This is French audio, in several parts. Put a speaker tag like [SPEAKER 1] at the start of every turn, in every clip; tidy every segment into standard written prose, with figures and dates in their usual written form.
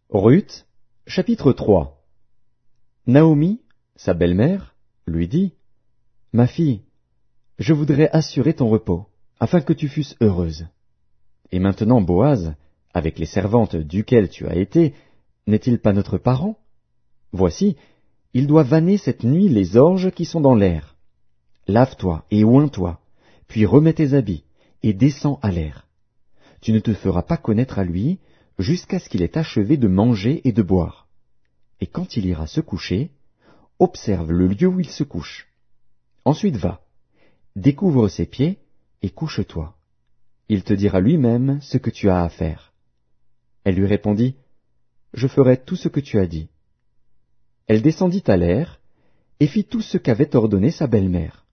[SPEAKER 1] Ruth, chapitre 3. Naomi, sa belle-mère, lui dit, « Ma fille, je voudrais assurer ton repos, afin que tu fusses heureuse. Et maintenant Boaz, avec les servantes duquel tu as été, n'est-il pas notre parent? Voici, il doit vanner cette nuit les orges qui sont dans l'air. Lave-toi et oins-toi, puis remets tes habits, et descends à l'air. Tu ne te feras pas connaître à lui, jusqu'à ce qu'il ait achevé de manger et de boire. Et quand il ira se coucher, observe le lieu où il se couche. Ensuite va, découvre ses pieds, et couche-toi. Il te dira lui-même ce que tu as à faire. » Elle lui répondit, « Je ferai tout ce que tu as dit. » Elle descendit à l'air, et fit tout ce qu'avait ordonné sa belle-mère.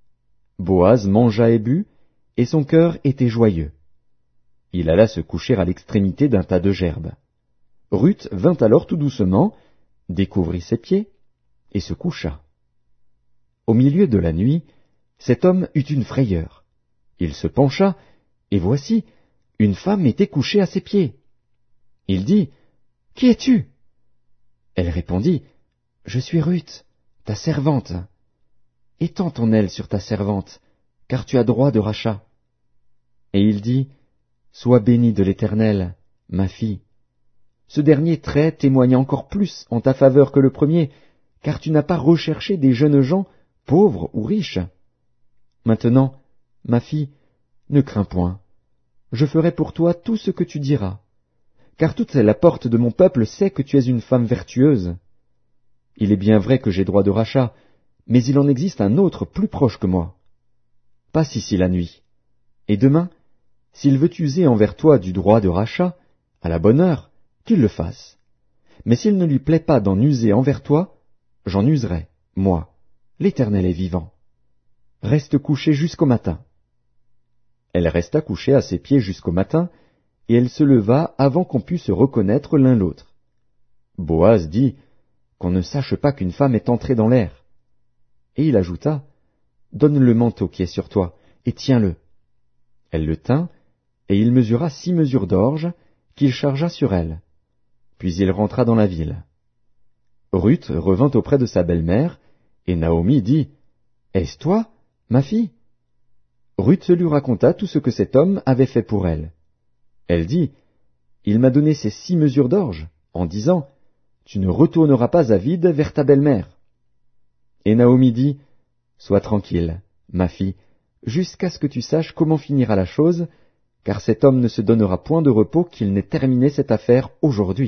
[SPEAKER 1] Boaz mangea et but, et son cœur était joyeux. Il alla se coucher à l'extrémité d'un tas de gerbes. Ruth vint alors tout doucement, découvrit ses pieds, et se coucha. Au milieu de la nuit, cet homme eut une frayeur. Il se pencha, et voici, une femme était couchée à ses pieds. Il dit, « Qui es-tu » Elle répondit, « Je suis Ruth, ta servante. Étends ton aile sur ta servante, car tu as droit de rachat. » Et il dit, « Sois bénie de l'Éternel, ma fille. Ce dernier trait témoigne encore plus en ta faveur que le premier, car tu n'as pas recherché des jeunes gens, pauvres ou riches. Maintenant, ma fille, ne crains point. Je ferai pour toi tout ce que tu diras, car toute la porte de mon peuple sait que tu es une femme vertueuse. Il est bien vrai que j'ai droit de rachat, mais il en existe un autre plus proche que moi. Passe ici la nuit, et demain, s'il veut user envers toi du droit de rachat, à la bonne heure, qu'il le fasse. Mais s'il ne lui plaît pas d'en user envers toi, j'en userai, moi, l'Éternel est vivant. Reste couché jusqu'au matin. » Elle resta couchée à ses pieds jusqu'au matin, et elle se leva avant qu'on pût se reconnaître l'un l'autre. Boaz dit, « Qu'on ne sache pas qu'une femme est entrée dans l'air. » Et il ajouta, « Donne le manteau qui est sur toi, et tiens-le. » Elle le tint, et il mesura 6 mesures d'orge, qu'il chargea sur elle. Puis il rentra dans la ville. Ruth revint auprès de sa belle-mère, et Naomi dit, « Est-ce toi, ma fille ?» Ruth lui raconta tout ce que cet homme avait fait pour elle. Elle dit, « Il m'a donné ces 6 mesures d'orge, en disant, « Tu ne retourneras pas à vide vers ta belle-mère. » Et Naomi dit, « Sois tranquille, ma fille, jusqu'à ce que tu saches comment finira la chose, car cet homme ne se donnera point de repos qu'il n'ait terminé cette affaire aujourd'hui. »